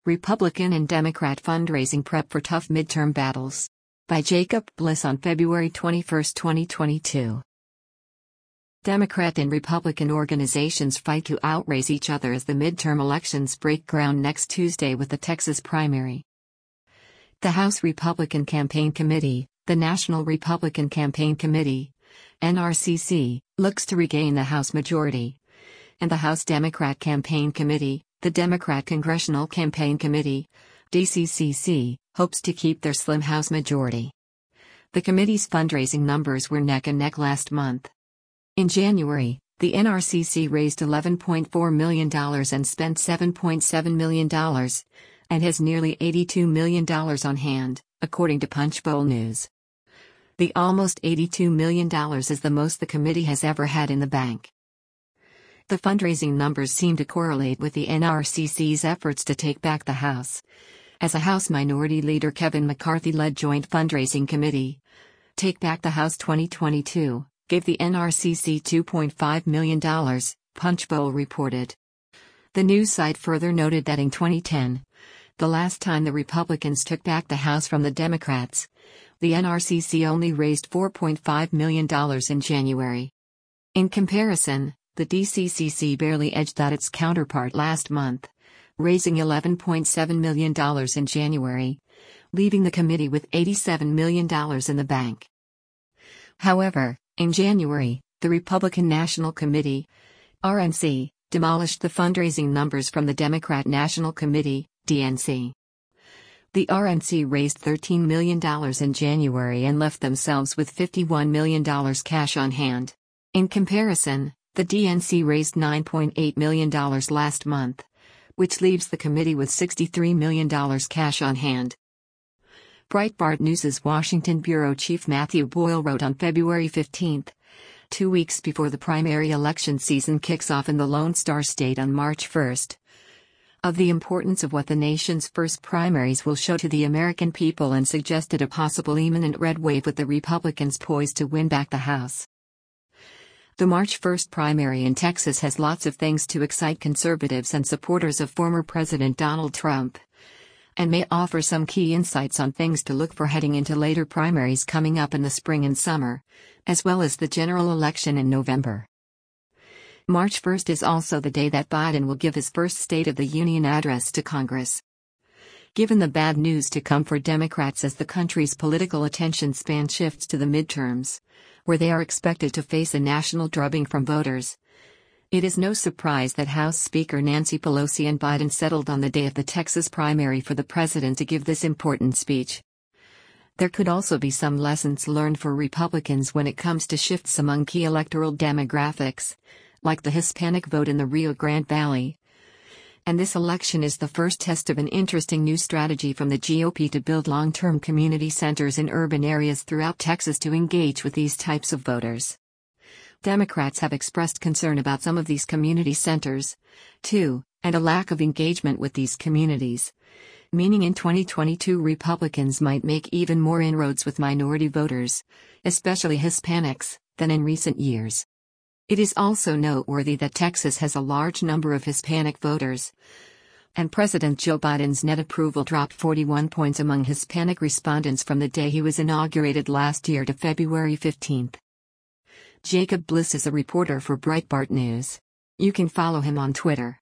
Republican and Democrat fundraising prep for tough midterm battles. By Jacob Bliss on February 21, 2022. Democrat and Republican organizations fight to outrace each other as the midterm elections break ground next Tuesday with the Texas primary. The House Republican Campaign Committee, the National Republican Campaign Committee, NRCC, looks to regain the House majority. And the House Democrat Campaign Committee, the Democrat Congressional Campaign Committee, DCCC, hopes to keep their slim House majority. The committee's fundraising numbers were neck and neck last month. In January, the NRCC raised $11.4 million and spent $7.7 million, and has nearly $82 million on hand, according to Punchbowl News. The almost $82 million is the most the committee has ever had in the bank. The fundraising numbers seem to correlate with the NRCC's efforts to take back the House. As a House Minority Leader Kevin McCarthy led joint fundraising committee, Take Back the House 2022, gave the NRCC $2.5 million, Punchbowl reported. The news site further noted that in 2010, the last time the Republicans took back the House from the Democrats, the NRCC only raised $4.5 million in January. In comparison, the DCCC barely edged out its counterpart last month, raising $11.7 million in January, leaving the committee with $87 million in the bank. However, in January, the Republican National Committee, RNC, demolished the fundraising numbers from the Democrat National Committee, DNC. The RNC raised $13 million in January and left themselves with $51 million cash on hand. In comparison, the DNC raised $9.8 million last month, which leaves the committee with $63 million cash on hand. Breitbart News' Washington bureau chief Matthew Boyle wrote on February 15, 2 weeks before the primary election season kicks off in the Lone Star State on March 1, of the importance of what the nation's first primaries will show to the American people, and suggested a possible imminent red wave with the Republicans poised to win back the House. The March 1 primary in Texas has lots of things to excite conservatives and supporters of former President Donald Trump, and may offer some key insights on things to look for heading into later primaries coming up in the spring and summer, as well as the general election in November. March 1 is also the day that Biden will give his first State of the Union address to Congress. Given the bad news to come for Democrats as the country's political attention span shifts to the midterms, where they are expected to face a national drubbing from voters, it is no surprise that House Speaker Nancy Pelosi and Biden settled on the day of the Texas primary for the president to give this important speech. There could also be some lessons learned for Republicans when it comes to shifts among key electoral demographics, like the Hispanic vote in the Rio Grande Valley. And this election is the first test of an interesting new strategy from the GOP to build long-term community centers in urban areas throughout Texas to engage with these types of voters. Democrats have expressed concern about some of these community centers, too, and a lack of engagement with these communities, meaning in 2022 Republicans might make even more inroads with minority voters, especially Hispanics, than in recent years. It is also noteworthy that Texas has a large number of Hispanic voters, and President Joe Biden's net approval dropped 41 points among Hispanic respondents from the day he was inaugurated last year to February 15. Jacob Bliss is a reporter for Breitbart News. You can follow him on Twitter.